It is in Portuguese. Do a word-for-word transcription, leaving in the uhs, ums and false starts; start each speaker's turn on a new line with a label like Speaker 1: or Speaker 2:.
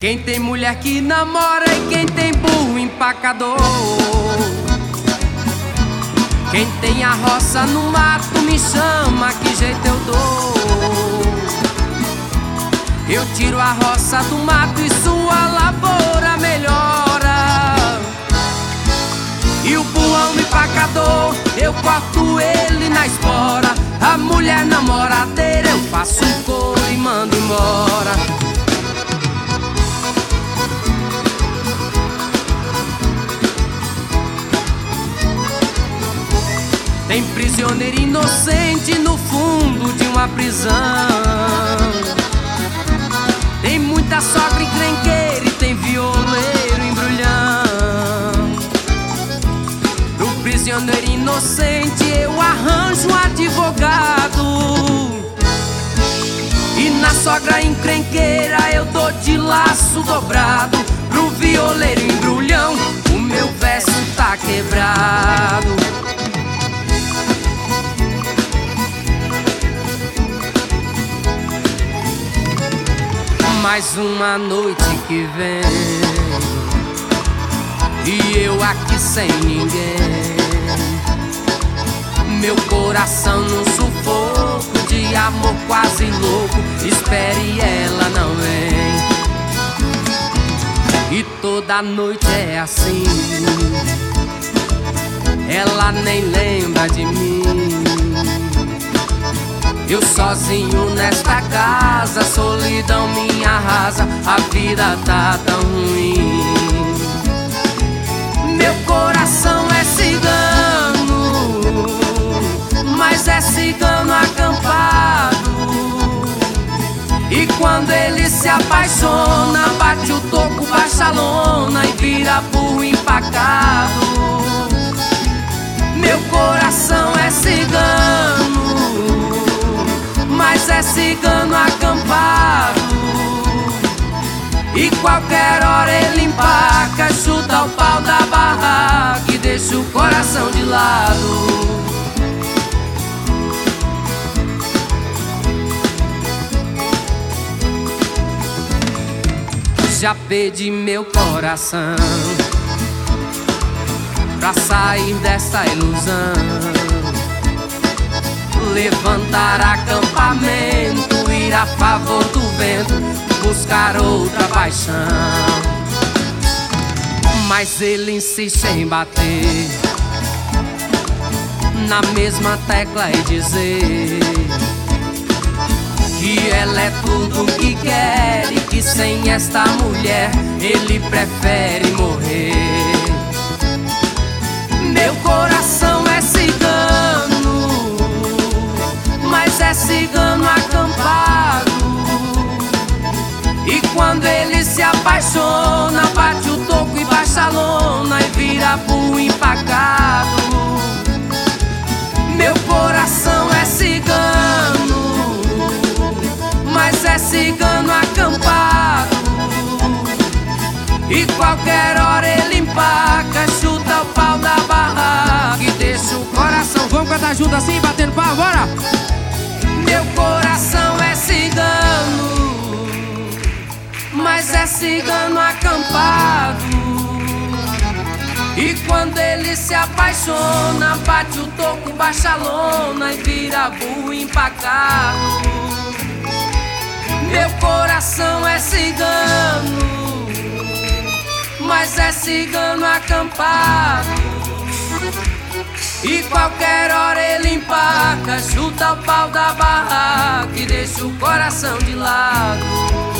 Speaker 1: Quem tem mulher que namora e quem tem burro empacador. Quem tem a roça no mato me chama, que jeito eu dou. Eu tiro a roça do mato e sua lavoura melhora. E o burrão empacador, eu corto ele na espora. A mulher namoradeira, eu faço um couro e mando embora. Tem prisioneiro inocente no fundo de uma prisão. Tem muita sogra encrenqueira e tem violeiro embrulhão. Pro prisioneiro inocente eu arranjo um advogado. E na sogra encrenqueira eu dou de laço dobrado. Pro violeiro embrulhão o meu verso tá quebrado. Mais uma noite que vem e eu aqui sem ninguém. Meu coração num sufoco de amor quase louco. Espere, ela não vem. E toda noite é assim. Ela nem lembra de mim. Eu sozinho nesta casa, solidão me arrasa, a vida tá tão ruim. Meu coração é cigano, mas é cigano acampado. E quando ele se apaixona, bate o toco, baixa a lona e vira burro empacado. Meu coração é cigano, mas é cigano acampado. E qualquer hora ele empaca, chuta o pau da barraca e deixa o coração de lado. Já pedi meu coração pra sair dessa ilusão, levantar acampamento, ir a favor do vento, buscar outra paixão. Mas ele insiste em bater na mesma tecla e dizer que ela é tudo o que quer e que sem esta mulher ele prefere morrer. Meu coração é cigano, mas é cigano acampado. E quando ele se apaixona, bate o toco e baixa a lona e vira burro empacado. Meu coração é cigano, mas é cigano acampado. E qualquer hora ele empaca, chuta o pau da barraca e deixa o coração.
Speaker 2: Vamos cantar junto assim, batendo pau, bora!
Speaker 1: Meu coração é cigano, mas é cigano acampado. E quando ele se apaixona, bate o toco, baixa a lona e vira burro empacado. Meu coração é cigano, mas é cigano acampado. E qualquer hora ele empaca, chuta o pau da barraca e deixa o coração de lado.